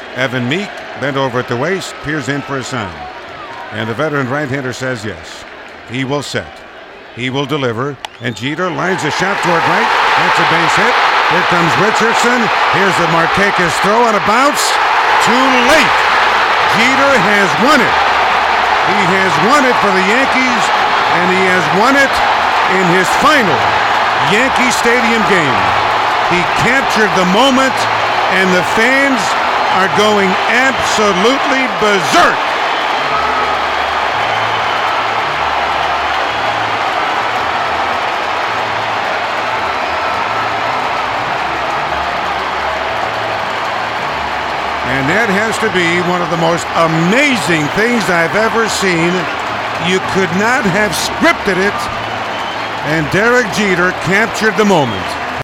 Evan Meek bent over at the waist, peers in for a sign. And the veteran right-hander says yes. He will set. He will deliver. And Jeter lines a shot toward right. That's a base hit. Here comes Richardson. Here's the Markakis throw on a bounce. Too late. Jeter has won it. He has won it for the Yankees, and he has won it in his final Yankee Stadium game. He captured the moment, and the fans are going absolutely berserk. And that has to be one of the most amazing things I've ever seen. You could not have scripted it, and Derek Jeter captured the moment.